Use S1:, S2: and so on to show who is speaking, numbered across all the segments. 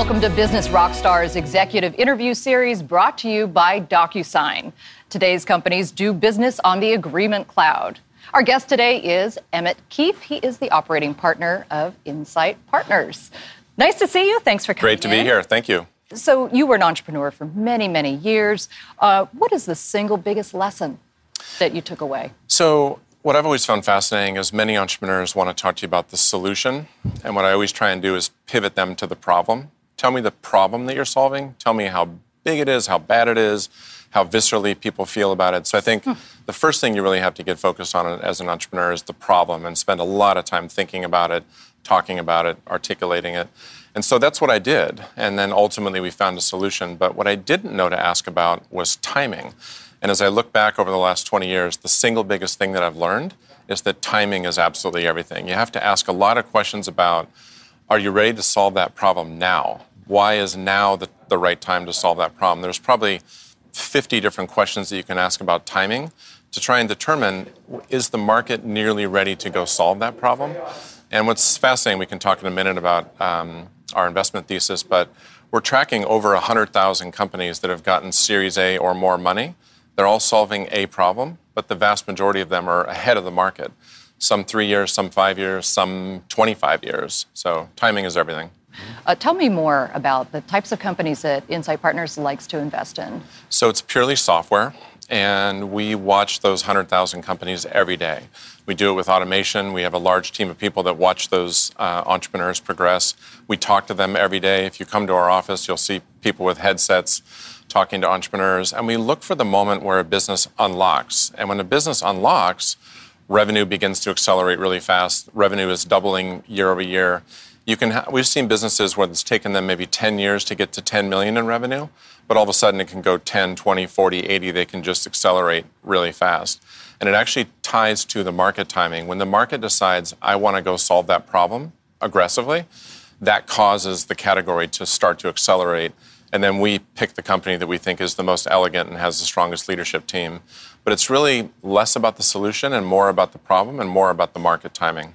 S1: Welcome to Business Rockstars Executive Interview Series, brought to you by DocuSign. Today's companies do business on the Agreement Cloud. Our guest today is Emmett Keefe. He is the operating partner of Insight Partners. Nice to see you. Thanks for coming in.
S2: Great to be here. Thank you.
S1: So you were an entrepreneur for many, many years. What is the single biggest lesson that you took away?
S2: So what I've always found fascinating is many entrepreneurs want to talk to you about the solution. And what I always try and do is pivot them to the problem. Tell me the problem that you're solving. Tell me how big it is, how bad it is, how viscerally people feel about it. So I think the first thing you really have to get focused on as an entrepreneur is the problem and spend a lot of time thinking about it, talking about it, articulating it. And so that's what I did. And then ultimately we found a solution. But what I didn't know to ask about was timing. And as I look back over the last 20 years, the single biggest thing that I've learned is that timing is absolutely everything. You have to ask a lot of questions about, are you ready to solve that problem now? Why is now the right time to solve that problem? There's probably 50 different questions that you can ask about timing to try and determine, is the market nearly ready to go solve that problem? And what's fascinating, we can talk in a minute about our investment thesis, but we're tracking over 100,000 companies that have gotten Series A or more money. They're all solving a problem, but the vast majority of them are ahead of the market. Some 3 years, some 5 years, some 25 years. So timing is everything.
S1: Tell me more about the types of companies that Insight Partners likes to invest in.
S2: So it's purely software, and we watch those 100,000 companies every day. We do it with automation. We have a large team of people that watch those entrepreneurs progress. We talk to them every day. If you come to our office, you'll see people with headsets talking to entrepreneurs, and we look for the moment where a business unlocks. And when a business unlocks, revenue begins to accelerate really fast. Revenue is doubling year over year. We've seen businesses where it's taken them maybe 10 years to get to 10 million in revenue, but all of a sudden it can go 10, 20, 40, 80. They can just accelerate really fast. And it actually ties to the market timing. When the market decides, I want to go solve that problem aggressively, that causes the category to start to accelerate. And then we pick the company that we think is the most elegant and has the strongest leadership team. But it's really less about the solution and more about the problem and more about the market timing.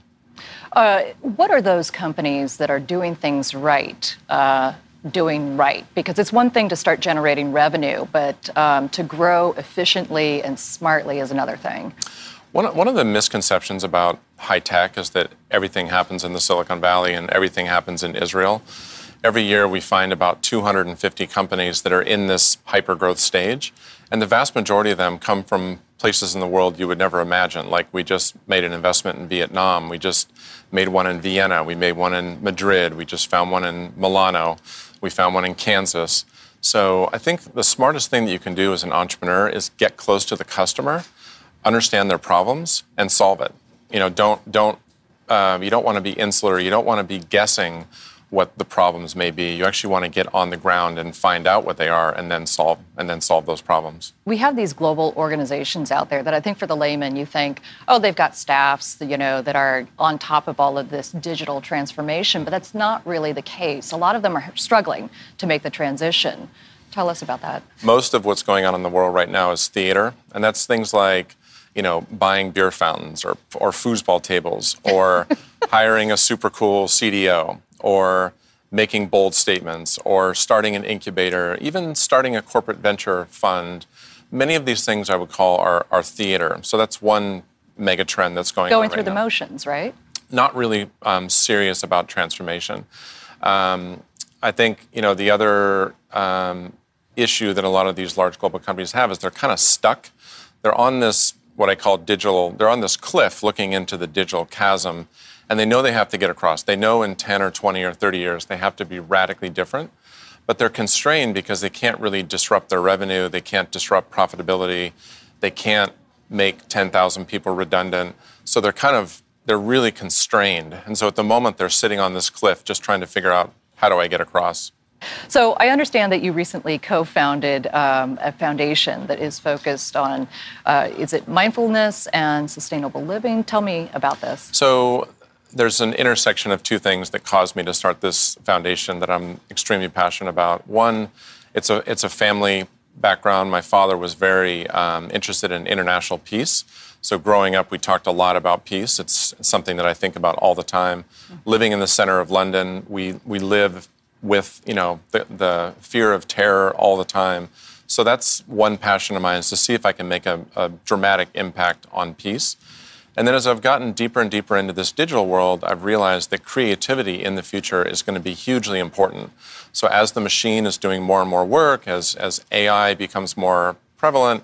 S1: What are those companies that are doing things right, doing right? Because it's one thing to start generating revenue, but to grow efficiently and smartly is another thing.
S2: One of the misconceptions about high tech is that everything happens in the Silicon Valley and everything happens in Israel. Every year we find about 250 companies that are in this hyper-growth stage, and the vast majority of them come from places in the world you would never imagine. Like we just made an investment in Vietnam. We just made one in Vienna. We made one in Madrid. We just found one in Milano. We found one in Kansas. So I think the smartest thing that you can do as an entrepreneur is get close to the customer, understand their problems, and solve it. You know, you don't want to be insular. You don't want to be guessing what the problems may be. You actually want to get on the ground and find out what they are and then solve those problems.
S1: We have these global organizations out there that I think for the layman you think, oh, they've got staffs, that are on top of all of this digital transformation, but that's not really the case. A lot of them are struggling to make the transition. Tell us about that.
S2: Most of what's going on in the world right now is theater, and that's things like buying beer fountains or foosball tables or hiring a super cool CDO, or making bold statements, or starting an incubator, even starting a corporate venture fund. Many of these things I would call are theater. So that's one mega trend that's going on right now.
S1: Going through the motions, right?
S2: Not really serious about transformation. I think, the other issue that a lot of these large global companies have is they're kind of stuck. They're on this, what I call they're on this cliff looking into the digital chasm, and they know they have to get across. They know in 10 or 20 or 30 years they have to be radically different, but they're constrained because they can't really disrupt their revenue, they can't disrupt profitability, they can't make 10,000 people redundant. So they're really constrained. And so at the moment they're sitting on this cliff just trying to figure out, how do I get across?
S1: So I understand that you recently co-founded a foundation that is focused on, is it mindfulness and sustainable living? Tell me about this.
S2: So there's an intersection of two things that caused me to start this foundation that I'm extremely passionate about. One, it's a family background. My father was very interested in international peace. So growing up, we talked a lot about peace. It's something that I think about all the time. Living in the center of London, we live with, the fear of terror all the time. So that's one passion of mine, is to see if I can make a dramatic impact on peace. And then as I've gotten deeper and deeper into this digital world, I've realized that creativity in the future is going to be hugely important. So as the machine is doing more and more work, as AI becomes more prevalent,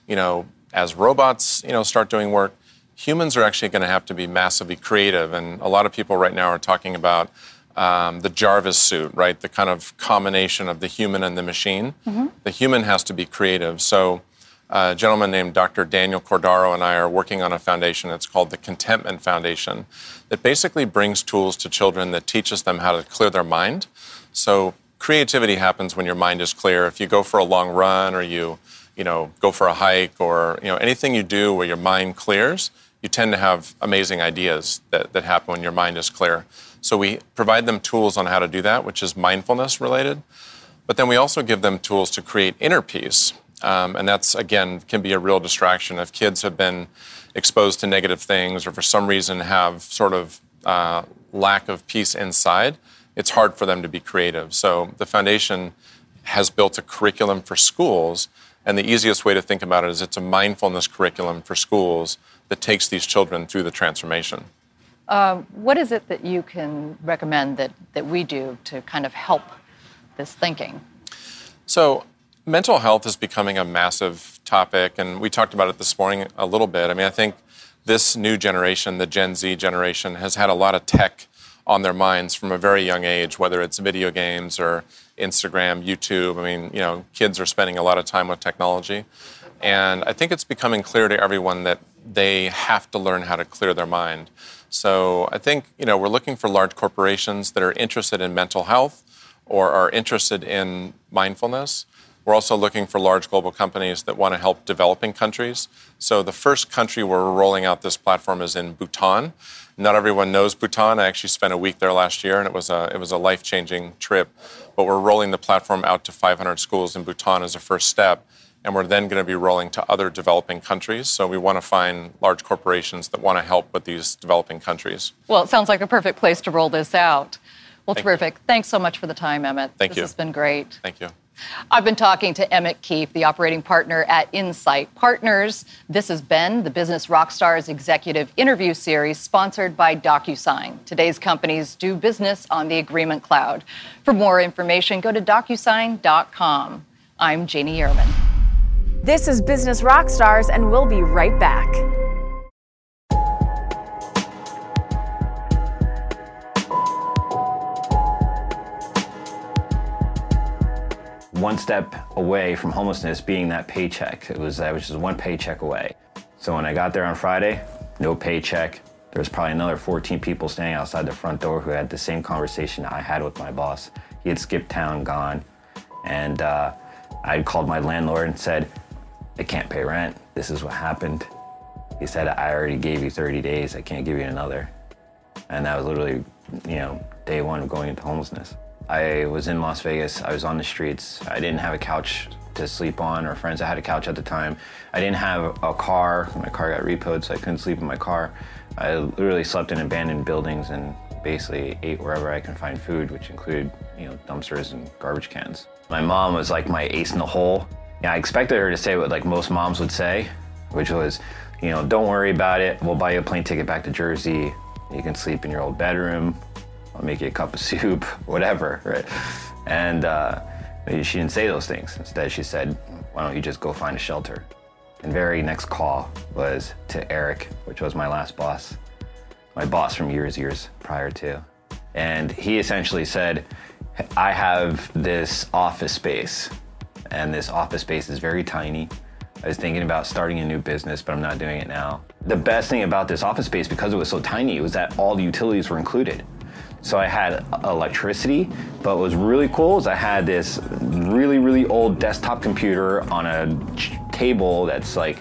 S2: as robots, start doing work, humans are actually going to have to be massively creative. And a lot of people right now are talking about the Jarvis suit, right? The kind of combination of the human and the machine. Mm-hmm. The human has to be creative. So a gentleman named Dr. Daniel Cordaro and I are working on a foundation that's called the Contentment Foundation that basically brings tools to children that teaches them how to clear their mind. So creativity happens when your mind is clear. If you go for a long run or you go for a hike or anything you do where your mind clears, you tend to have amazing ideas that happen when your mind is clear. So we provide them tools on how to do that, which is mindfulness related. But then we also give them tools to create inner peace. And that's, again, can be a real distraction. If kids have been exposed to negative things or for some reason have sort of lack of peace inside, it's hard for them to be creative. So the foundation has built a curriculum for schools, and the easiest way to think about it is it's a mindfulness curriculum for schools that takes these children through the transformation.
S1: What is it that you can recommend that we do to kind of help this thinking?
S2: So mental health is becoming a massive topic, and we talked about it this morning a little bit. I think this new generation, the Gen Z generation, has had a lot of tech on their minds from a very young age, whether it's video games or Instagram, YouTube. Kids are spending a lot of time with technology. And I think it's becoming clear to everyone that they have to learn how to clear their mind. So I think, we're looking for large corporations that are interested in mental health or are interested in mindfulness. We're also looking for large global companies that want to help developing countries. So the first country where we're rolling out this platform is in Bhutan. Not everyone knows Bhutan. I actually spent a week there last year, and it was a life-changing trip. But we're rolling the platform out to 500 schools in Bhutan as a first step, and we're then going to be rolling to other developing countries. So we want to find large corporations that want to help with these developing countries.
S1: Well, it sounds like the perfect place to roll this out. Well, terrific. Thanks so much for the time, Emmett.
S2: Thank you.
S1: This has been great.
S2: Thank you.
S1: I've been talking to Emmett Keefe, the operating partner at Insight Partners. This has been the Business Rockstars Executive Interview Series, sponsored by DocuSign. Today's companies do business on the Agreement Cloud. For more information, go to DocuSign.com. I'm Janie Ehrman.
S3: This is Business Rockstars, and we'll be right back.
S4: One step away from homelessness being that paycheck. I was just one paycheck away. So when I got there on Friday, no paycheck. There was probably another 14 people standing outside the front door who had the same conversation I had with my boss. He had skipped town, gone. And I called my landlord and said, I can't pay rent. This is what happened. He said, I already gave you 30 days. I can't give you another. And that was literally, day one of going into homelessness. I was in Las Vegas. I was on the streets. I didn't have a couch to sleep on or friends. I had a couch at the time. I didn't have a car. My car got repoed, so I couldn't sleep in my car. I literally slept in abandoned buildings and basically ate wherever I could find food, which included, dumpsters and garbage cans. My mom was like my ace in the hole. I expected her to say what like most moms would say, which was, don't worry about it. We'll buy you a plane ticket back to Jersey. You can sleep in your old bedroom. I'll make you a cup of soup, whatever, right? And she didn't say those things. Instead, she said, why don't you just go find a shelter? And very next call was to Eric, which was my last boss, my boss from years prior to. And he essentially said, I have this office space, and this office space is very tiny. I was thinking about starting a new business, but I'm not doing it now. The best thing about this office space, because it was so tiny, was that all the utilities were included. So I had electricity, but what was really cool is I had this really, really old desktop computer on a table that's like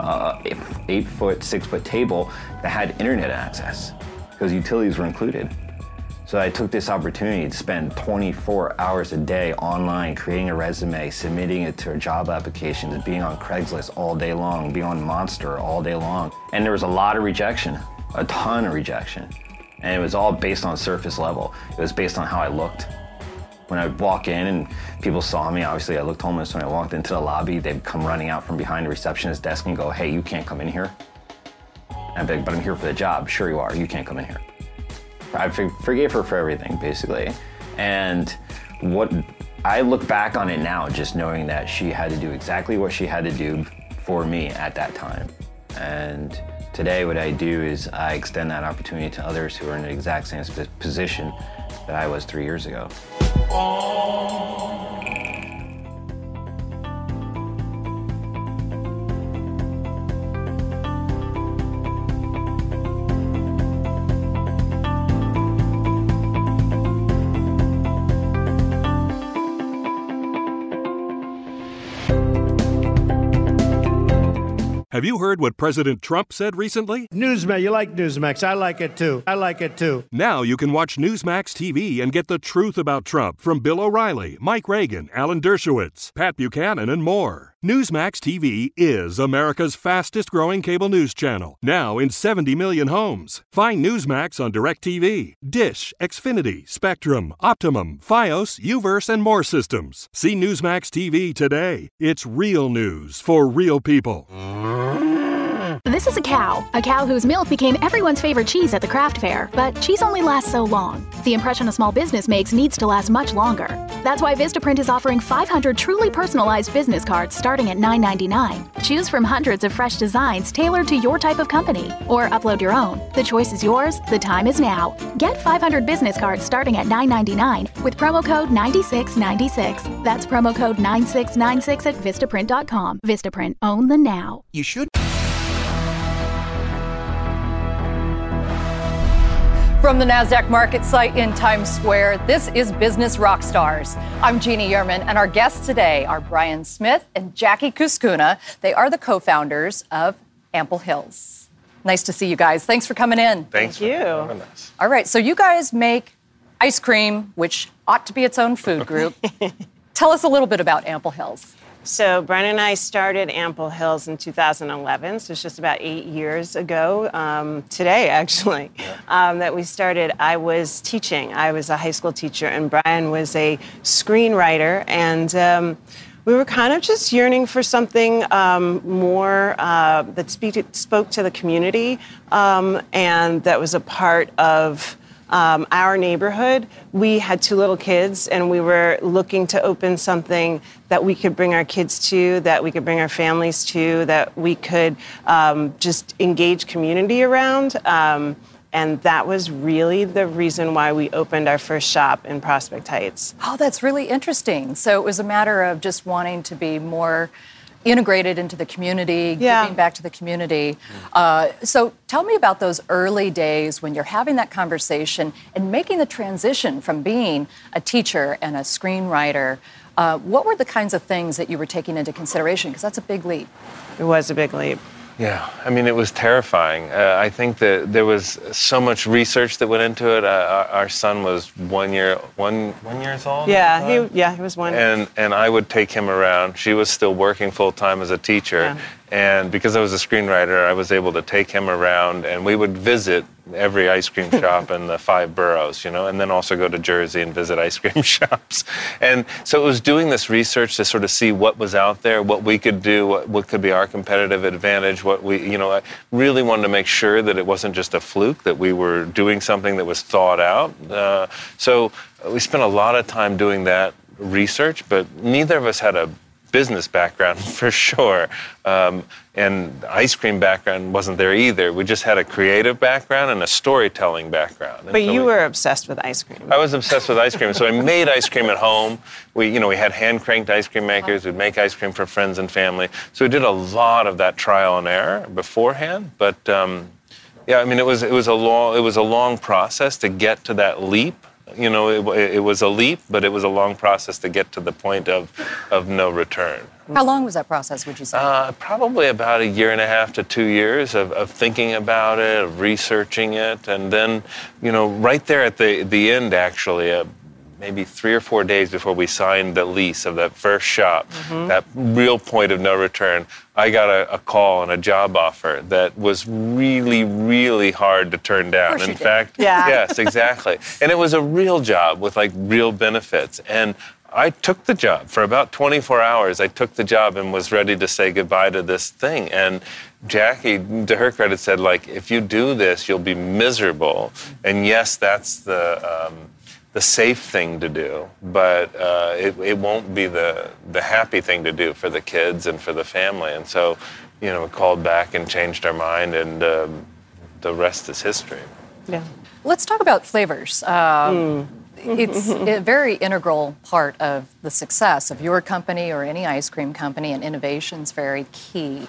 S4: 8 foot, 6 foot table that had internet access because utilities were included. So I took this opportunity to spend 24 hours a day online creating a resume, submitting it to job applications, being on Craigslist all day long, being on Monster all day long. And there was a lot of rejection, a ton of rejection. And it was all based on surface level. It was based on how I looked. When I would walk in and people saw me, obviously I looked homeless. When I walked into the lobby, they'd come running out from behind the receptionist desk and go, "Hey, you can't come in here." I'd be like, "But I'm here for the job." "Sure you are, you can't come in here." I forgave her for everything, basically. And what I look back on it now, just knowing that she had to do exactly what she had to do for me at that time. And today what I do is I extend that opportunity to others who are in the exact same position that I was 3 years ago.
S5: Have you heard what President Trump said recently?
S6: Newsmax, you like Newsmax. I like it too. I like it too.
S5: Now you can watch Newsmax TV and get the truth about Trump from Bill O'Reilly, Mike Reagan, Alan Dershowitz, Pat Buchanan, and more. Newsmax TV is America's fastest growing cable news channel, now in 70 million homes. Find Newsmax on DirecTV, Dish, Xfinity, Spectrum, Optimum, Fios, Uverse, and more systems. See Newsmax TV today. It's real news for real people.
S7: This is a cow whose milk became everyone's favorite cheese at the craft fair. But cheese only lasts so long. The impression a small business makes needs to last much longer. That's why Vistaprint is offering 500 truly personalized business cards starting at $9.99. Choose from hundreds of fresh designs tailored to your type of company, or upload your own. The choice is yours. The time is now. Get 500 business cards starting at $9.99 with promo code 9696. That's promo code 9696 at Vistaprint.com. Vistaprint. Own the now.
S8: You should.
S1: From the NASDAQ market site in Times Square, this is Business Rockstars. I'm Jeannie Yerman, and our guests today are Brian Smith and Jackie Kuskuna. They are the co-founders of Ample Hills. Nice to see you guys. Thanks for coming in.
S2: Thanks for having us.
S1: All right, so you guys make ice cream, which ought to be its own food group. Tell us a little bit about Ample Hills.
S9: So Brian and I started Ample Hills in 2011, so it's just about 8 years ago, today actually, that we started. I was teaching. I was a high school teacher, and Brian was a screenwriter, and we were kind of just yearning for something more that spoke to the community, and that was a part of our neighborhood. We had 2 little kids, and we were looking to open something that we could bring our kids to, that we could bring our families to, that we could just engage community around. And that was really the reason why we opened our first shop in Prospect Heights.
S1: Oh, that's really interesting. So it was a matter of just wanting to be more integrated into the community, giving back to the community. So tell me about those early days when you're having that conversation and making the transition from being a teacher and a screenwriter. What were the kinds of things that you were taking into consideration? Because that's a big leap.
S9: It was a big leap.
S10: Yeah, I mean, it was terrifying. I think that there was so much research that went into it. Our son was 1 years old.
S9: Yeah, he was 1.
S10: And I would take him around. She was still working full time as a teacher, and because I was a screenwriter, I was able to take him around, and we would visit every ice cream shop in the 5 boroughs, and then also go to Jersey and visit ice cream shops. And so it was doing this research to sort of see what was out there, what we could do, what could be our competitive advantage, I really wanted to make sure that it wasn't just a fluke, that we were doing something that was thought out. So we spent a lot of time doing that research, but neither of us had a business background for sure. And ice cream background wasn't there either. We just had a creative background and a storytelling background.
S9: But you were obsessed with ice cream.
S10: I was obsessed with ice cream, so I made ice cream at home. We had hand-cranked ice cream makers. We'd make ice cream for friends and family. So we did a lot of that trial and error beforehand. But it was a long process to get to that leap. It was a leap, but it was a long process to get to the point of no return.
S1: How long was that process, would you say?
S10: Probably about 1.5 to 2 years of thinking about it, of researching it. And then, right there at the end, actually, maybe 3 or 4 days before we signed the lease of that first shop, that real point of no return, I got a call and a job offer that was really, really hard to turn down. In fact, yes, exactly. And it was a real job with like real benefits. And I took the job. For about 24 hours, I took the job and was ready to say goodbye to this thing. And Jackie, to her credit, said, like, if you do this, you'll be miserable. And yes, that's the safe thing to do, but it won't be the happy thing to do for the kids and for the family. And so, we called back and changed our mind, and the rest is history.
S9: Yeah.
S1: Let's talk about flavors. It's a very integral part of the success of your company or any ice cream company, and innovation's very key.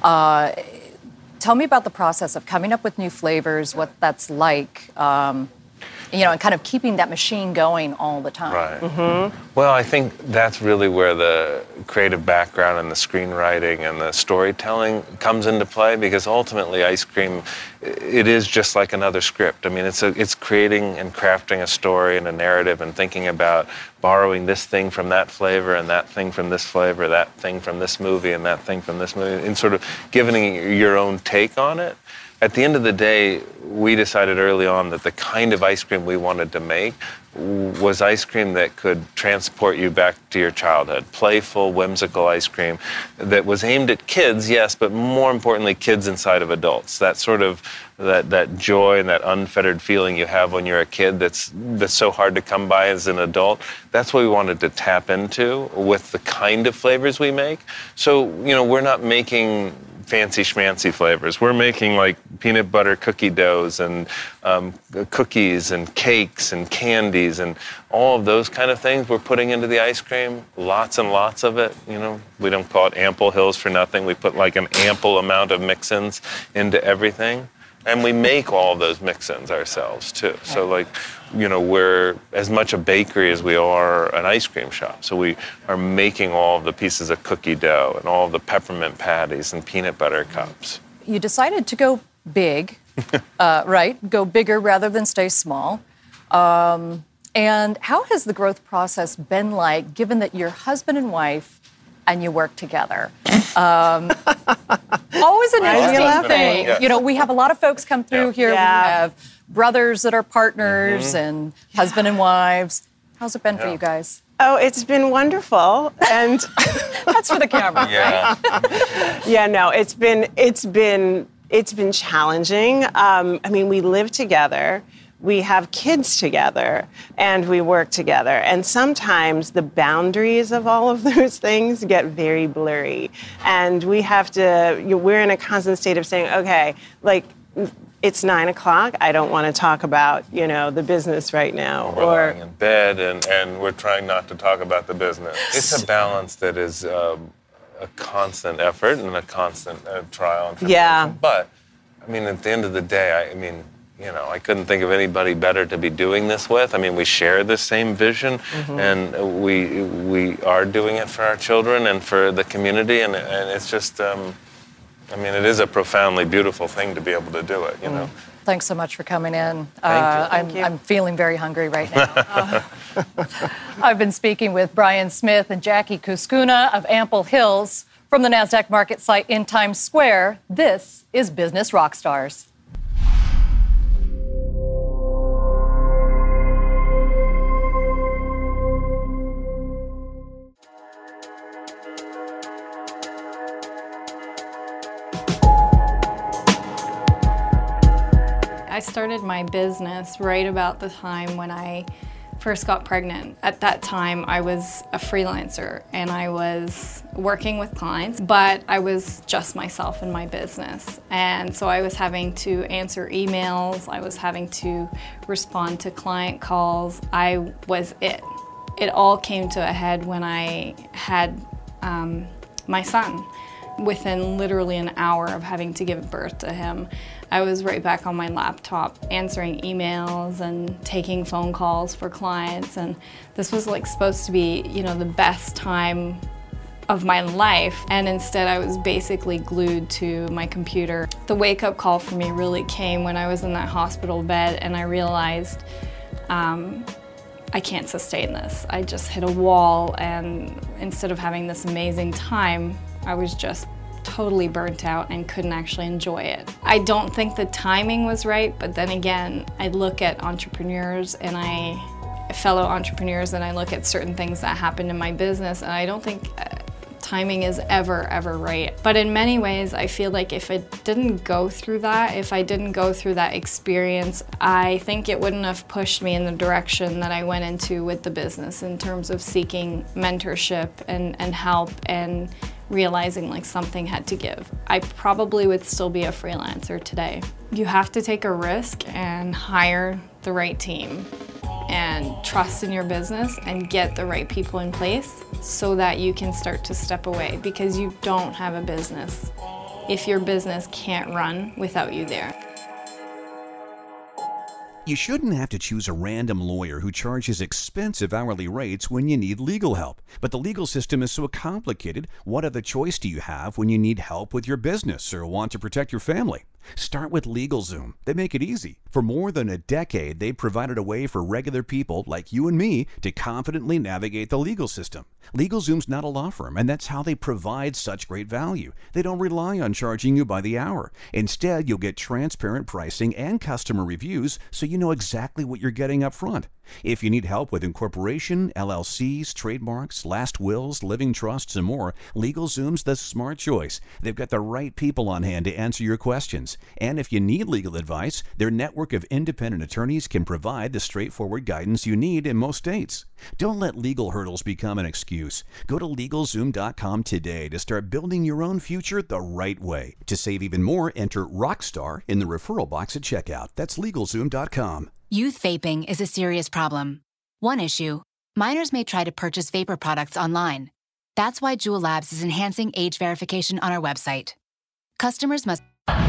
S1: Tell me about the process of coming up with new flavors, what that's like, and kind of keeping that machine going all the time.
S10: Right. Mm-hmm. Well, I think that's really where the creative background and the screenwriting and the storytelling comes into play, because ultimately ice cream, it is just like another script. I mean, it's creating and crafting a story and a narrative and thinking about borrowing this thing from that flavor and that thing from this flavor, that thing from this movie and that thing from this movie, and sort of giving your own take on it. At the end of the day, we decided early on that the kind of ice cream we wanted to make was ice cream that could transport you back to your childhood. Playful, whimsical ice cream that was aimed at kids, yes, but more importantly, kids inside of adults. That sort of that joy and that unfettered feeling you have when you're a kid that's so hard to come by as an adult. That's what we wanted to tap into with the kind of flavors we make. So, we're not making fancy schmancy flavors. We're making like peanut butter cookie doughs and cookies and cakes and candies and all of those kind of things we're putting into the ice cream. Lots and lots of it. We don't call it Ample Hills for nothing. We put like an ample amount of mix-ins into everything. And we make all of those mix-ins ourselves too. So we're as much a bakery as we are an ice cream shop. So we are making all of the pieces of cookie dough and all of the peppermint patties and peanut butter cups.
S1: You decided to go big, right? Go bigger rather than stay small. And how has the growth process been like, given that you're husband and wife and you work together? Always an interesting thing.
S10: Yeah.
S1: We have a lot of folks come through here.
S9: Yeah.
S1: We have brothers that are partners and husband and wives. How's it been for you guys?
S9: Oh, it's been wonderful, and
S1: that's for the camera.
S10: Yeah.
S1: Right?
S9: Yeah, no, it's been challenging. We live together. We have kids together, and we work together. And sometimes the boundaries of all of those things get very blurry. And we have to, we're in a constant state of saying, okay, like, it's 9 o'clock. I don't want to talk about, the business right now.
S10: We're lying in bed, and we're trying not to talk about the business. It's a balance that is a constant effort and a constant trial and tribulation.
S9: Yeah.
S10: But, at the end of the day, I couldn't think of anybody better to be doing this with. We share the same vision, and we are doing it for our children and for the community, and it's just, it is a profoundly beautiful thing to be able to do it,
S1: Thanks so much for coming in.
S10: Thank you.
S1: I'm feeling very hungry right now. I've been speaking with Brian Smith and Jackie Kuskuna of Ample Hills from the NASDAQ market site in Times Square. This is Business Rockstars.
S8: I started my business right about the time when I first got pregnant. At that time, I was a freelancer and I was working with clients, but I was just myself in my business. And so I was having to answer emails, I was having to respond to client calls. I was it. It all came to a head when I had my son. Within literally an hour of having to give birth to him, I was right back on my laptop answering emails and taking phone calls for clients, and this was like supposed to be, the best time of my life, and instead I was basically glued to my computer. The wake-up call for me really came when I was in that hospital bed and I realized I can't sustain this. I just hit a wall, and instead of having this amazing time, I was just totally burnt out and couldn't actually enjoy it. I don't think the timing was right, but then again, I look at entrepreneurs and fellow entrepreneurs, and I look at certain things that happened in my business, and I don't think timing is ever right. But in many ways, I feel like if I didn't go through that, experience, I think it wouldn't have pushed me in the direction that I went into with the business in terms of seeking mentorship and help and realizing like something had to give. I probably would still be a freelancer today. You have to take a risk and hire the right team and trust in your business and get the right people in place so that you can start to step away, because you don't have a business if your business can't run without you there.
S11: You shouldn't have to choose a random lawyer who charges expensive hourly rates when you need legal help. But the legal system is so complicated, what other choice do you have when you need help with your business or want to protect your family? Start with LegalZoom. They make it easy. For more than a decade, they've provided a way for regular people like you and me to confidently navigate the legal system. LegalZoom's not a law firm, and that's how they provide such great value. They don't rely on charging you by the hour. Instead, you'll get transparent pricing and customer reviews so you know exactly what you're getting up front. If you need help with incorporation, LLCs, trademarks, last wills, living trusts, and more, LegalZoom's the smart choice. They've got the right people on hand to answer your questions. And if you need legal advice, their network of independent attorneys can provide the straightforward guidance you need in most states. Don't let legal hurdles become an excuse. Go to LegalZoom.com today to start building your own future the right way. To save even more, enter ROCKSTAR in the referral box at checkout. That's LegalZoom.com.
S12: Youth vaping is a serious problem. One issue, minors may try to purchase vapor products online. That's why Juul Labs is enhancing age verification on our website. Customers must...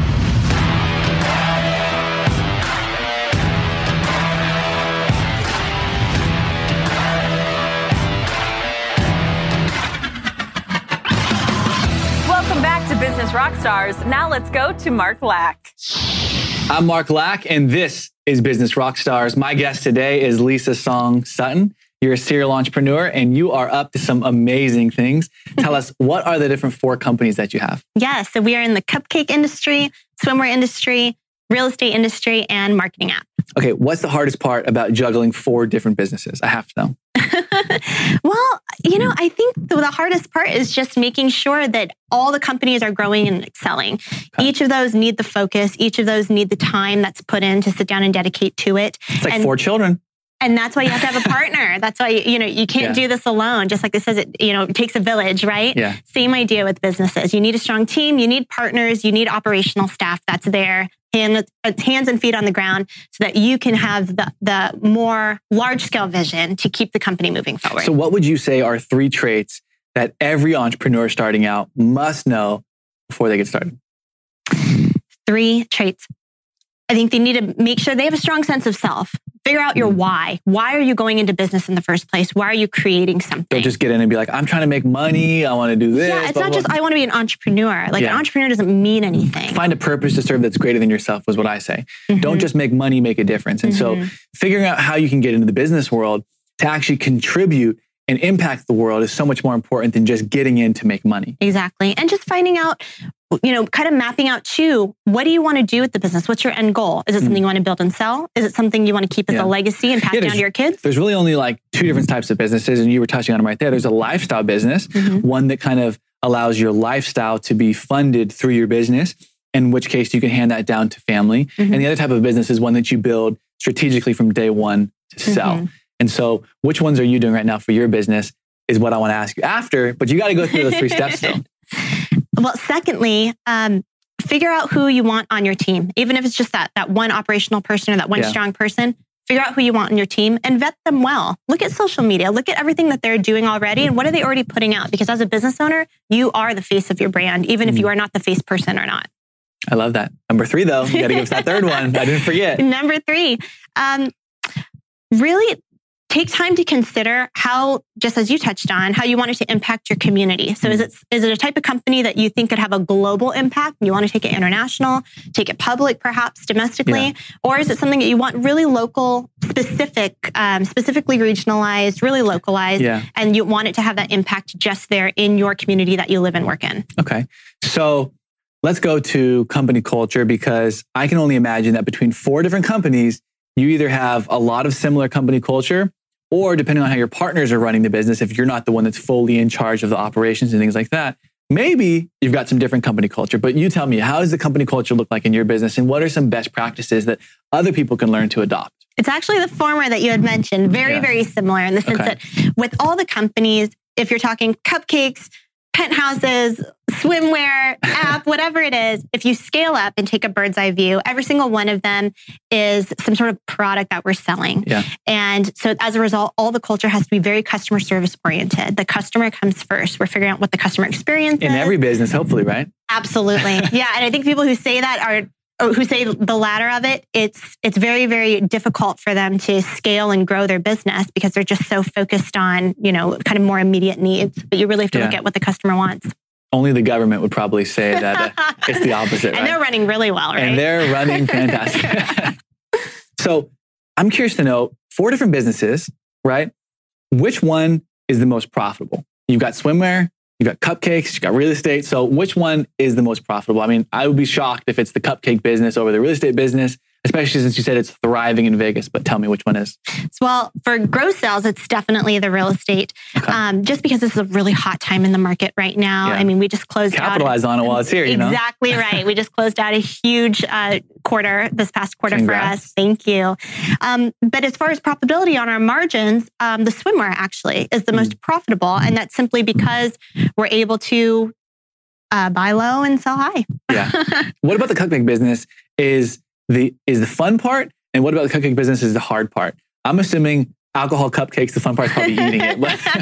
S3: Welcome back to Business Rockstars. Now let's go to Mark Lack.
S13: I'm Mark Lack, and this is Business Rockstars. My guest today is Lisa Song Sutton. You're a serial entrepreneur, and you are up to some amazing things. Tell us, what are the different 4 companies that you have?
S14: Yeah, so we are in the cupcake industry, swimwear industry, real estate industry, and marketing app.
S13: Okay, what's the hardest part about juggling 4 different businesses? I have to know.
S14: Well, I think the hardest part is just making sure that all the companies are growing and excelling. Okay. Each of those need the focus. Each of those need the time that's put in to sit down and dedicate to it.
S13: It's like 4 children.
S14: And that's why you have to have a partner. That's why, you can't do this alone. Just like this says, it takes a village, right?
S13: Yeah.
S14: Same idea with businesses. You need a strong team. You need partners. You need operational staff that's there, hands and feet on the ground, so that you can have the more large-scale vision to keep the company moving forward.
S13: So what would you say are 3 traits that every entrepreneur starting out must know before they get started?
S14: 3 traits. I think they need to make sure they have a strong sense of self. Figure out your why. Why are you going into business in the first place? Why are you creating something?
S13: Don't just get in and be like, I'm trying to make money. I want to do this.
S14: Yeah, it's not just, I want to be an entrepreneur. An entrepreneur doesn't mean anything.
S13: Find a purpose to serve that's greater than yourself is what I say. Mm-hmm. Don't just make money, make a difference. And so figuring out how you can get into the business world to actually contribute and impact the world is so much more important than just getting in to make money.
S14: Exactly. And just finding out, kind of mapping out too, what do you want to do with the business? What's your end goal? Is it something you want to build and sell? Is it something you want to keep as a legacy and pass down to your kids?
S13: There's really only like 2 different types of businesses, and you were touching on them right there. There's a lifestyle business, one that kind of allows your lifestyle to be funded through your business, in which case you can hand that down to family. And the other type of business is one that you build strategically from day one to sell. And so which ones are you doing right now for your business is what I want to ask you after, but you got to go through those 3 steps still.
S14: Well, secondly, figure out who you want on your team. Even if it's just that one operational person or that one strong person, figure out who you want on your team and vet them well. Look at social media. Look at everything that they're doing already and what are they already putting out? Because as a business owner, you are the face of your brand, even if you are not the face person or not.
S13: I love that. Number 3, though, you got to give us that 3rd one. I didn't forget.
S14: Number 3, really take time to consider how, just as you touched on, how you want it to impact your community. So is it a type of company that you think could have a global impact and you want to take it international, take it public, perhaps domestically? Or is it something that you want really local, specifically regionalized, really localized, and you want it to have that impact just there in your community that you live and work in?
S13: Okay. So let's go to company culture, because I can only imagine that between 4 different companies, you either have a lot of similar company culture, or depending on how your partners are running the business, if you're not the one that's fully in charge of the operations and things like that, maybe you've got some different company culture. But you tell me, how does the company culture look like in your business? And what are some best practices that other people can learn to adopt?
S14: It's actually the former that you had mentioned. Very, very similar in the sense that with all the companies, if you're talking cupcakes, penthouses, swimwear, app, whatever it is, if you scale up and take a bird's eye view, every single one of them is some sort of product that we're selling. And so as a result, all the culture has to be very customer service oriented. The customer comes first. We're figuring out what the customer experience is.
S13: In every business, hopefully, right?
S14: Absolutely. Yeah. And I think people who say that who say the latter of it, it's very, very difficult for them to scale and grow their business because they're just so focused on, kind of more immediate needs. But you really have to look at what the customer wants.
S13: Only the government would probably say that it's the opposite, right?
S14: And they're running really well, right?
S13: And they're running fantastic. So I'm curious to know, 4 different businesses, right? Which one is the most profitable? You've got swimwear, you've got cupcakes, you've got real estate. So which one is the most profitable? I mean, I would be shocked if it's the cupcake business over the real estate business, especially since you said it's thriving in Vegas, but tell me which one is.
S14: Well, for gross sales, it's definitely the real estate, just because this is a really hot time in the market right now. I mean, we just closed
S13: Capitalize on it while it's here,
S14: Exactly right. We just closed out a huge quarter, this past quarter for us. Thank you. But as far as profitability on our margins, the swimwear actually is the most profitable. And that's simply because we're able to buy low and sell high.
S13: What about the cupcake business is the fun part? And what about the cupcake business is the hard part? I'm assuming alcohol cupcakes, the fun part is probably eating it.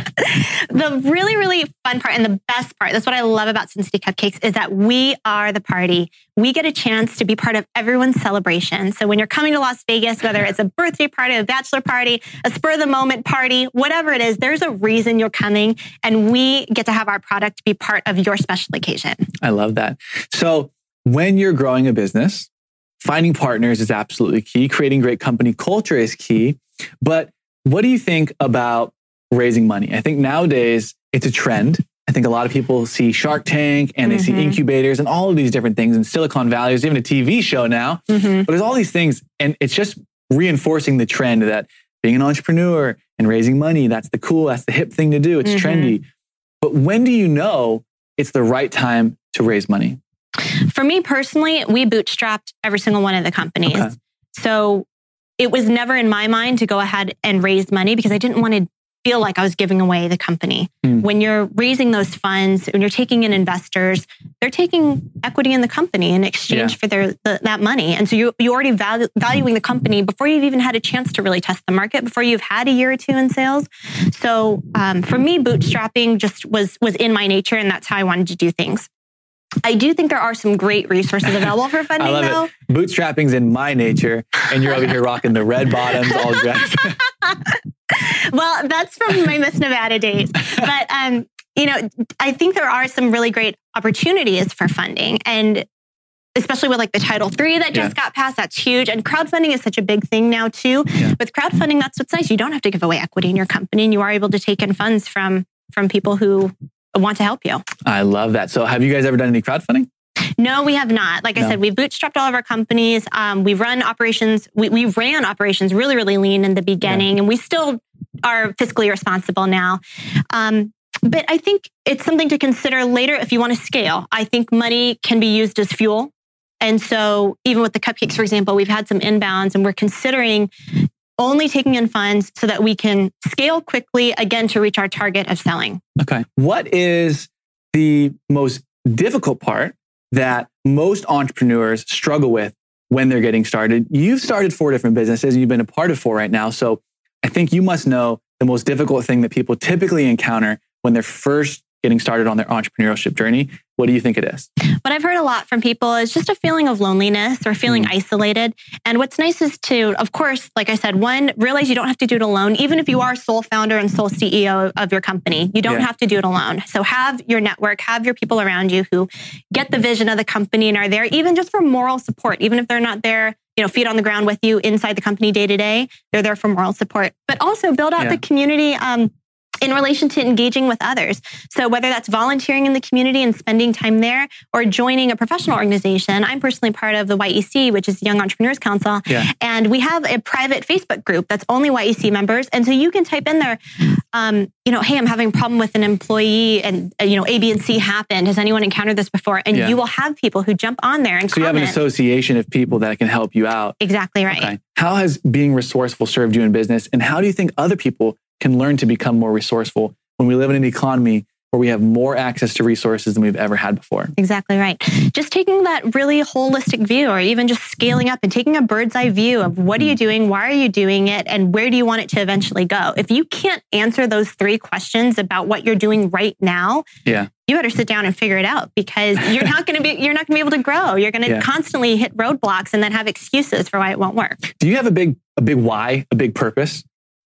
S14: The really, really fun part and the best part, that's what I love about Sin City Cupcakes, is that we are the party. We get a chance to be part of everyone's celebration. So when you're coming to Las Vegas, whether it's a birthday party, a bachelor party, a spur of the moment party, whatever it is, there's a reason you're coming, and we get to have our product be part of your special occasion.
S13: I love that. So when you're growing a business, finding partners is absolutely key. Creating great company culture is key. But what do you think about raising money? I think nowadays it's a trend. I think a lot of people see Shark Tank and they see incubators and all of these different things. In Silicon Valley, there's even a TV show now. But there's all these things. And it's just reinforcing the trend that being an entrepreneur and raising money, that's the hip thing to do. It's trendy. But when do you know it's the right time to raise money?
S14: For me personally, we bootstrapped every single one of the companies. So it was never in my mind to go ahead and raise money because I didn't want to feel like I was giving away the company. When you're raising those funds, when you're taking in investors, they're taking equity in the company in exchange for that money. And so you're already valuing the company before you've even had a chance to really test the market, before you've had a year or 2 in sales. So for me, bootstrapping just was in my nature, and that's how I wanted to do things. I do think there are some great resources available for funding,
S13: I love it. Bootstrapping's in my nature, and you're over here rocking the red bottoms, all dressed.
S14: Well, that's from my Miss Nevada days. But, I think there are some really great opportunities for funding, and especially with like the Title III that just got passed, that's huge. And crowdfunding is such a big thing now too. With crowdfunding, that's what's nice. You don't have to give away equity in your company, and you are able to take in funds from people who want to help you.
S13: I love that. So have you guys ever done any crowdfunding?
S14: No, we have not. Like I said, we've bootstrapped all of our companies. We've run operations. We ran operations really, really lean in the beginning, and we still are fiscally responsible now. But I think it's something to consider later if you want to scale. I think money can be used as fuel. And so even with the cupcakes, for example, we've had some inbounds, and we're considering only taking in funds so that we can scale quickly, again, to reach our target of selling.
S13: Okay. What is the most difficult part that most entrepreneurs struggle with when they're getting started? You've started 4 different businesses and you've been a part of 4 right now. So I think you must know the most difficult thing that people typically encounter when they're first getting started on their entrepreneurship journey. What do you think it is?
S14: What I've heard a lot from people is just a feeling of loneliness or feeling isolated. And what's nice is to, of course, like I said, one, realize you don't have to do it alone. Even if you are sole founder and sole CEO of your company, you don't have to do it alone. So have your network, have your people around you who get the vision of the company and are there even just for moral support, even if they're not there, feet on the ground with you inside the company day to day, they're there for moral support. But also build out the community in relation to engaging with others. So whether that's volunteering in the community and spending time there or joining a professional organization, I'm personally part of the YEC, which is Young Entrepreneurs Council. And we have a private Facebook group that's only YEC members. And so you can type in there, hey, I'm having a problem with an employee and, A, B, and C happened. Has anyone encountered this before? And you will have people who jump on there and
S13: comment. So you have an association of people that can help you out.
S14: Exactly right.
S13: Okay. How has being resourceful served you in business? And how do you think other people can learn to become more resourceful when we live in an economy where we have more access to resources than we've ever had before?
S14: Exactly right. Just taking that really holistic view, or even just scaling up and taking a bird's eye view of what are you doing, why are you doing it, and where do you want it to eventually go? If you can't answer those 3 questions about what you're doing right now, you better sit down and figure it out, because you're not going to be able to grow. You're going to constantly hit roadblocks and then have excuses for why it won't work.
S13: Do you have a big why, a big purpose?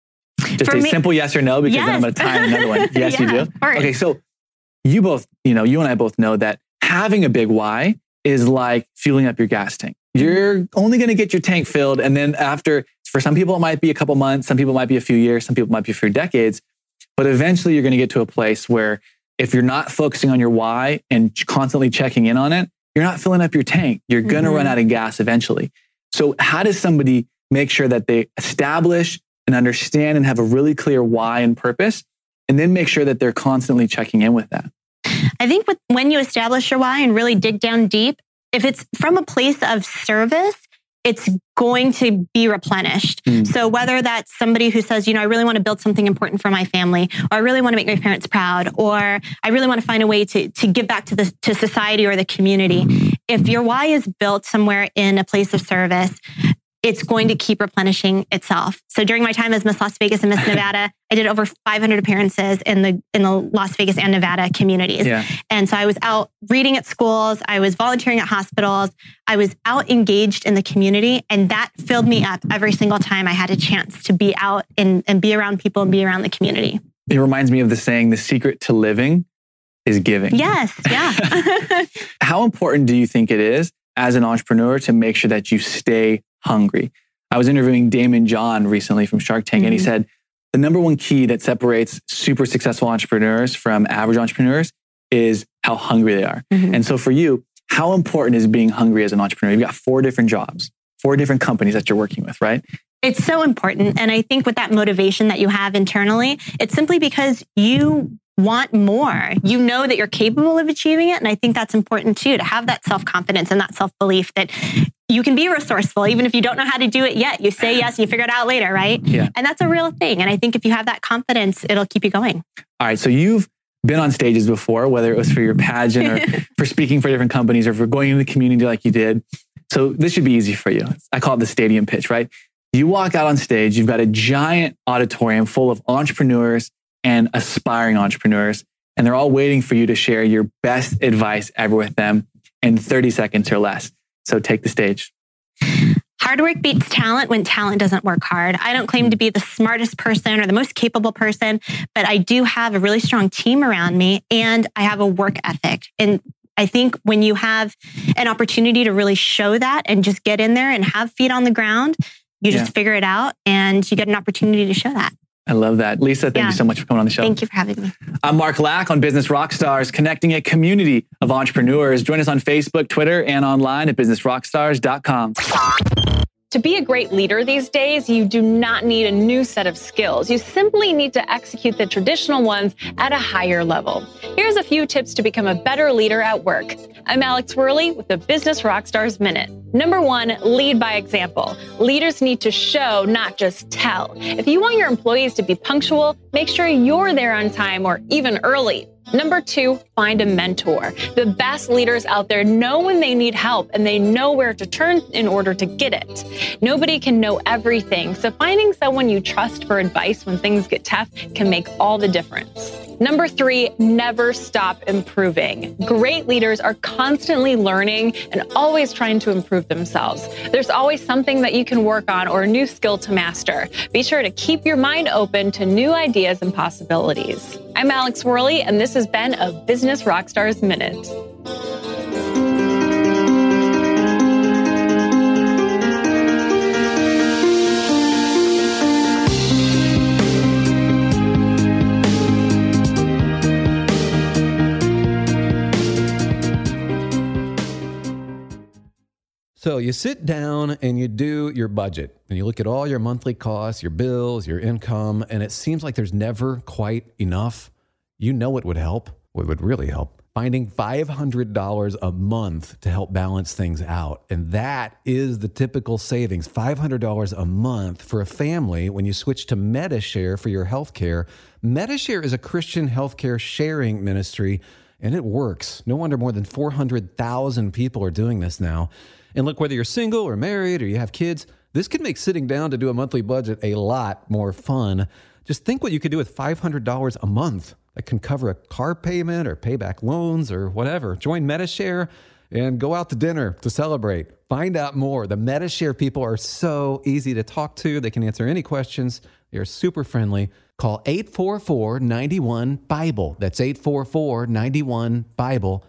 S13: Just a simple yes or no, because then I'm going to tie another one. Yes, you do? Okay, so you and I both know that having a big why is like fueling up your gas tank. You're only going to get your tank filled. And then for some people, it might be a couple months. Some people it might be a few years. Some people it might be a few decades. But eventually you're going to get to a place where if you're not focusing on your why and constantly checking in on it, you're not filling up your tank. You're going to run out of gas eventually. So how does somebody make sure that they establish and understand and have a really clear why and purpose, and then make sure that they're constantly checking in with that?
S14: I think when you establish your why and really dig down deep, if it's from a place of service, it's going to be replenished. So whether that's somebody who says, I really want to build something important for my family, or I really want to make my parents proud, or I really want to find a way to give back to society or the community. If your why is built somewhere in a place of service, it's going to keep replenishing itself. So during my time as Miss Las Vegas and Miss Nevada, I did over 500 appearances in the Las Vegas and Nevada communities. And so I was out reading at schools, I was volunteering at hospitals, I was out engaged in the community, and that filled me up every single time I had a chance to be out and be around people and be around the community.
S13: It reminds me of the saying, the secret to living is giving.
S14: Yes, yeah.
S13: How important do you think it is as an entrepreneur to make sure that you stay hungry? I was interviewing Damon John recently from Shark Tank, and he said the number one key that separates super successful entrepreneurs from average entrepreneurs is how hungry they are. And so for you, how important is being hungry as an entrepreneur? You've got 4 different jobs, 4 different companies that you're working with, right?
S14: It's so important. And I think with that motivation that you have internally, it's simply because you want more. You know that you're capable of achieving it. And I think that's important too, to have that self-confidence and that self-belief that you can be resourceful, even if you don't know how to do it yet. You say yes and you figure it out later, right? And that's a real thing. And I think if you have that confidence, it'll keep you going.
S13: All right. So you've been on stages before, whether it was for your pageant or for speaking for different companies or for going into the community like you did. So this should be easy for you. I call it the stadium pitch, right? You walk out on stage, you've got a giant auditorium full of entrepreneurs and aspiring entrepreneurs, and they're all waiting for you to share your best advice ever with them in 30 seconds or less. So take the stage.
S14: Hard work beats talent when talent doesn't work hard. I don't claim to be the smartest person or the most capable person, but I do have a really strong team around me, and I have a work ethic. And I think when you have an opportunity to really show that and just get in there and have feet on the ground, you just figure it out and you get an opportunity to show that.
S13: I love that. Lisa, thank you so much for coming on the show.
S14: Thank you for having me.
S13: I'm Mark Lack on Business Rockstars, connecting a community of entrepreneurs. Join us on Facebook, Twitter, and online at businessrockstars.com.
S3: To be a great leader these days, you do not need a new set of skills. You simply need to execute the traditional ones at a higher level. Here's a few tips to become a better leader at work. I'm Alex Worley with the Business Rockstars Minute. Number 1, lead by example. Leaders need to show, not just tell. If you want your employees to be punctual, make sure you're there on time or even early. Number 2, find a mentor. The best leaders out there know when they need help and they know where to turn in order to get it. Nobody can know everything, so finding someone you trust for advice when things get tough can make all the difference. Number 3, never stop improving. Great leaders are constantly learning and always trying to improve themselves. There's always something that you can work on or a new skill to master. Be sure to keep your mind open to new ideas and possibilities. I'm Alex Worley, and this has been a Business Rockstars Minute.
S15: So you sit down and you do your budget and you look at all your monthly costs, your bills, your income, and it seems like there's never quite enough. You know what would help? What would really help? Finding $500 a month to help balance things out. And that is the typical savings, $500 a month for a family when you switch to Medi-Share for your healthcare. Medi-Share is a Christian healthcare sharing ministry, and it works. No wonder more than 400,000 people are doing this now. And look, whether you're single or married or you have kids, this could make sitting down to do a monthly budget a lot more fun. Just think what you could do with $500 a month. That can cover a car payment or pay back loans or whatever. Join Medi-Share and go out to dinner to celebrate. Find out more. The Medi-Share people are so easy to talk to. They can answer any questions. They are super friendly. Call 844-91-BIBLE. That's 844-91-BIBLE.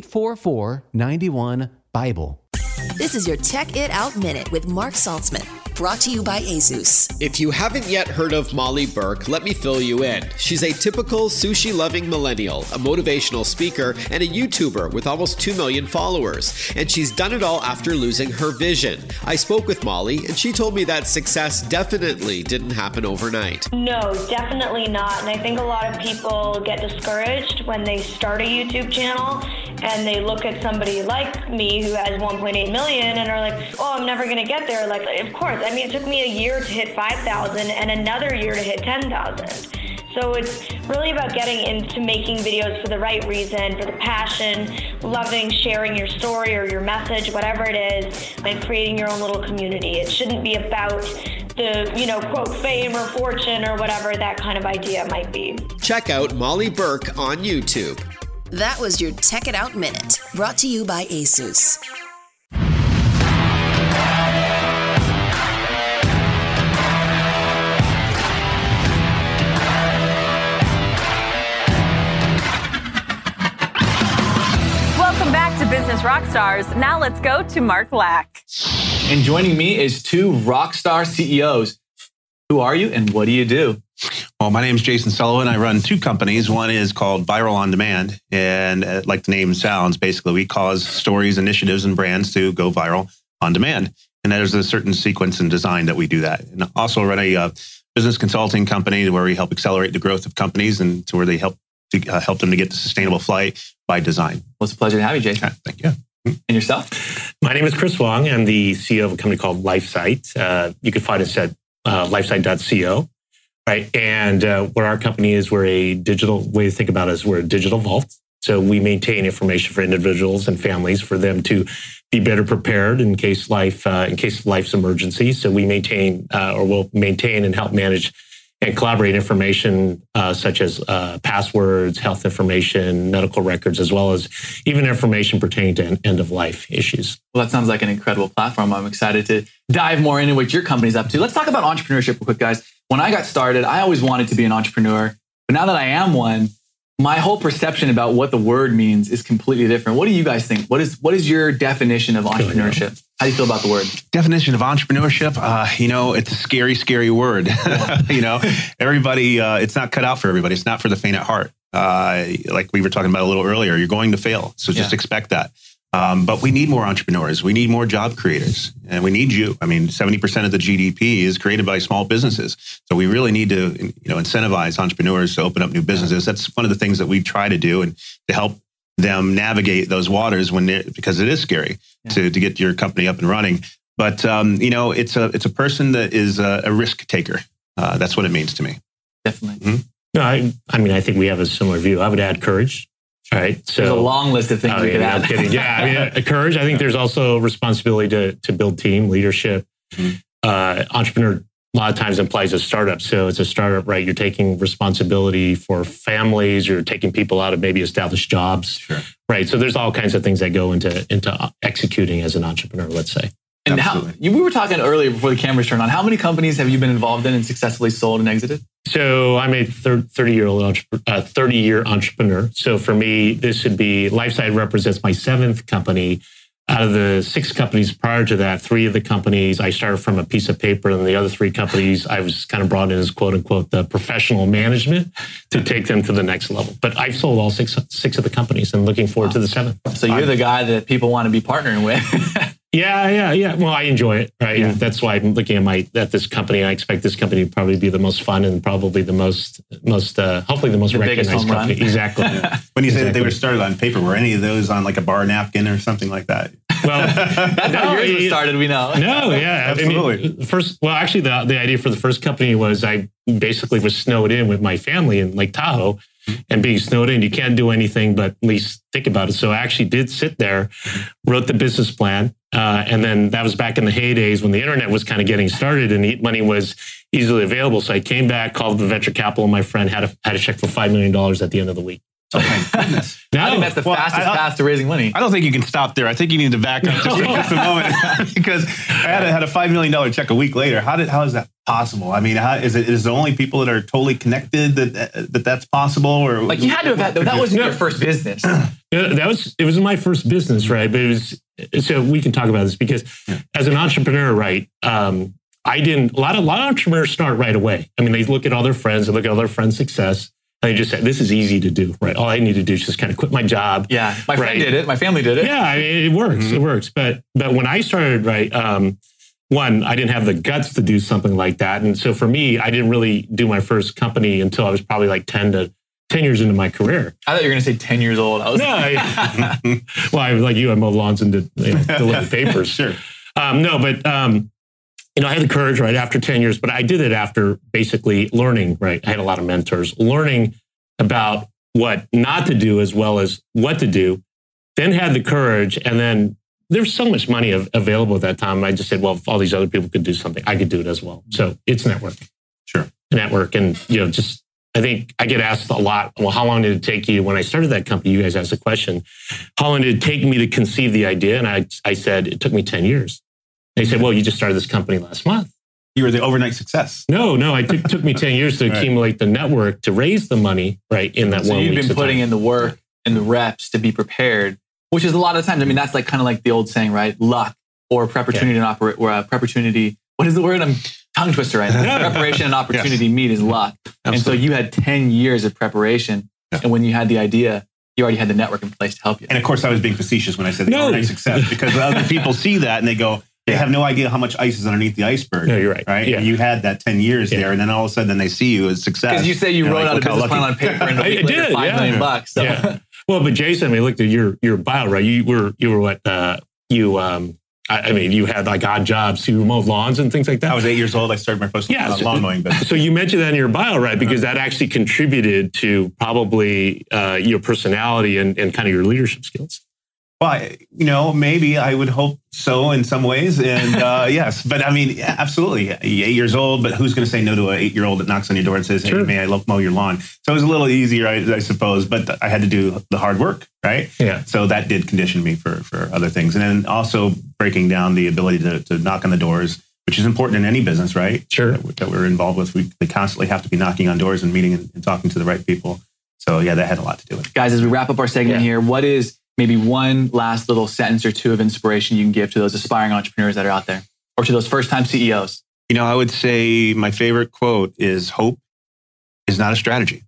S15: 844-91-BIBLE.
S16: This is your Tech It Out Minute with Mark Saltzman, brought to you by ASUS.
S17: If you haven't yet heard of Molly Burke, let me fill you in. She's a typical sushi-loving millennial, a motivational speaker, and a YouTuber with almost 2 million followers. And she's done it all after losing her vision. I spoke with Molly, and she told me that success definitely didn't happen overnight.
S18: No, definitely not. And I think a lot of people get discouraged when they start a YouTube channel and they look at somebody like me who has 1.8 million and are like, oh, I'm never going to get there. Like, of course. I mean, it took me a year to hit 5,000 and another year to hit 10,000. So it's really about getting into making videos for the right reason, for the passion, loving sharing your story or your message, whatever it is, and creating your own little community. It shouldn't be about the, quote, fame or fortune or whatever that kind of idea might be.
S17: Check out Molly Burke on YouTube.
S16: That was your Tech It Out Minute, brought to you by ASUS.
S3: Welcome back to Business Rockstars. Now let's go to Mark Lack.
S13: And joining me is 2 rockstar CEOs. Who are you and what do you do?
S19: Well, my name is Jason Sullivan. I run 2 companies. One is called Viral on Demand. And like the name sounds, basically we cause stories, initiatives, and brands to go viral on demand. And there's a certain sequence and design that we do that. And also run a business consulting company where we help accelerate the growth of companies and to where they help them to get to sustainable flight by design.
S13: Well, it's a pleasure to have you, Jason.
S19: Thank you.
S13: And yourself?
S20: My name is Chris Wong. I'm the CEO of a company called LifeSite. You can find us at lifesite.co. Right. And what our company is, we're a digital way to think about it is we're a digital vault. So we maintain information for individuals and families for them to be better prepared in case life's emergency. So we maintain or will maintain and help manage and collaborate information such as passwords, health information, medical records, as well as even information pertaining to end-of-life issues.
S13: Well, that sounds like an incredible platform. I'm excited to dive more into what your company's up to. Let's talk about entrepreneurship real quick, guys. When I got started, I always wanted to be an entrepreneur. But now that I am one, my whole perception about what the word means is completely different. What do you guys think? What is your definition of entrepreneurship? How do you feel about the word?
S19: Definition of entrepreneurship, it's a scary, scary word. Everybody, it's not cut out for everybody. It's not for the faint at heart. Like we were talking about a little earlier, you're going to fail. So just expect that. But we need more entrepreneurs. We need more job creators. And we need you. I mean, 70% of the GDP is created by small businesses. So we really need to, incentivize entrepreneurs to open up new businesses. That's one of the things that we try to do and to help them navigate those waters because it is scary to get your company up and running. But, it's a person that is a risk taker. That's what it means to me.
S13: Definitely.
S20: Mm-hmm. No, I think we have a similar view. I would add courage. All right. So
S13: there's a long list of things we could add.
S20: Yeah. Courage. I think there's also responsibility to build team leadership. Mm-hmm. a lot of times implies a startup. So it's a startup, right? You're taking responsibility for families. You're taking people out of maybe established jobs, right? So there's all kinds of things that go into executing as an entrepreneur, let's say.
S13: And we were talking earlier before the cameras turned on. How many companies have you been involved in and successfully sold and exited?
S20: So I'm a 30-year entrepreneur. So for me, this would be LifeSite represents my 7th company. Out of the 6 companies prior to that, 3 of the companies I started from a piece of paper, and the other 3 companies I was kind of brought in as quote unquote the professional management to take them to the next level. But I've sold all six of the companies and looking forward to the 7th.
S13: So you're the guy that people want to be partnering with.
S20: Yeah. Well, I enjoy it, right? Yeah. And that's why I'm looking at this company. I expect this company to probably be the most fun and probably the most hopefully the most recognized company. Exactly.
S19: When you say that they were started on paper, were any of those on like a bar napkin or something like that?
S20: Well,
S13: that's how yours was started. We know.
S20: No, yeah,
S19: absolutely.
S20: The idea for the first company was I basically was snowed in with my family in Lake Tahoe. And being snowed in, you can't do anything but at least think about it. So I actually did sit there, wrote the business plan. And then that was back in the heydays when the internet was kind of getting started and money was easily available. So I came back, called the venture capital. My friend had a check for $5 million at the end of the week.
S19: Oh my goodness.
S13: I think that's the fastest path to raising money.
S19: I don't think you can stop there. I think you need to back up just a moment because I had a $5 million check a week later. How is that possible? I mean, is it only people that are totally connected that's possible? Or
S13: like you had to have had, that wasn't your first business.
S20: It was my first business, right? But it was, so we can talk about this because as an entrepreneur, right? A lot of entrepreneurs start right away. I mean, they look at all their friends, they look at all their friends' success. And they just say, this is easy to do, right? All I need to do is just kind of quit my job.
S13: Yeah, my friend did it. My family did it.
S20: Yeah, I mean, it works. Mm-hmm. It works. But when I started, right, one, I didn't have the guts to do something like that. And so for me, I didn't really do my first company until I was probably like 10 years into my career.
S13: I thought you were going to say 10 years old.
S20: Well, I was like you, I mowed lawns and delivered papers.
S19: Sure.
S20: I had the courage right after 10 years, but I did it after basically learning, right? I had a lot of mentors, learning about what not to do as well as what to do, then had the courage. And then there's so much money available at that time. I just said, well, if all these other people could do something, I could do it as well. So it's networking.
S19: Sure.
S20: Network. And, I think I get asked a lot, well, how long did it take you? When I started that company, you guys asked the question, how long did it take me to conceive the idea? And I said, it took me 10 years. They said, well, you just started this company last month.
S19: You were the overnight success.
S20: No, it took me 10 years to accumulate the network to raise the money, right, in that 1 week.
S13: So you've been putting in the work and the reps to be prepared, which is a lot of times, I mean, that's like kind of like the old saying, right? Luck or opportunity and opportunity. What is the word? I'm tongue twister right now. Preparation and opportunity meet is luck. Absolutely. And so you had 10 years of preparation. Yeah. And when you had the idea, you already had the network in place to help you.
S19: And of course, I was being facetious when I said the overnight success because other people see that and they go, they have no idea how much ice is underneath the iceberg.
S20: No, you're right.
S19: Right?
S20: Yeah.
S19: And you had that 10 years there, and then all of a sudden they see you as success.
S13: Because you say you wrote out a business plan on paper and $5 million. So.
S20: Yeah. Well, but Jason, I mean, look at your bio, right? You were what? You had like odd jobs. You mowed lawns and things like that.
S19: I was 8 years old. I started my first lawn mowing business.
S20: So you mentioned that in your bio, right? Because that actually contributed to probably your personality and kind of your leadership skills.
S19: Well, maybe I would hope so in some ways. And yes, but I mean, absolutely. 8 years old, but who's going to say no to an 8-year-old that knocks on your door and says, hey, may I mow your lawn? So it was a little easier, I suppose, but I had to do the hard work, right?
S20: Yeah.
S19: So that did condition me for other things. And then also breaking down the ability to knock on the doors, which is important in any business, right?
S20: Sure.
S19: That we're involved with. We constantly have to be knocking on doors and meeting and talking to the right people. So yeah, that had a lot to do with it.
S13: Guys, as we wrap up our segment here, what is maybe one last little sentence or two of inspiration you can give to those aspiring entrepreneurs that are out there or to those first-time CEOs?
S19: I would say my favorite quote is hope is not a strategy.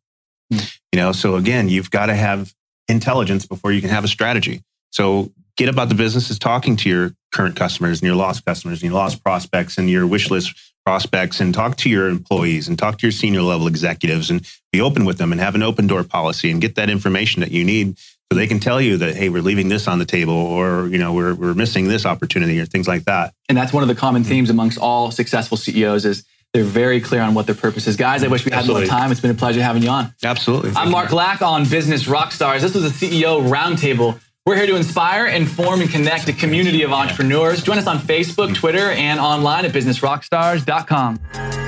S19: So again, you've got to have intelligence before you can have a strategy. So get about the business is talking to your current customers and your lost customers and your lost prospects and your wish list prospects and talk to your employees and talk to your senior level executives and be open with them and have an open door policy and get that information that you need so they can tell you that, hey, we're leaving this on the table or, we're missing this opportunity or things like that.
S13: And that's one of the common themes amongst all successful CEOs is they're very clear on what their purpose is. Guys, I wish we had more time. It's been a pleasure having you on.
S19: Absolutely.
S13: I'm Mark Lack on Business Rockstars. This was a CEO Roundtable
S21: We're here to inspire, inform, and connect a community of entrepreneurs. Join us on Facebook, Twitter, and online at businessrockstars.com.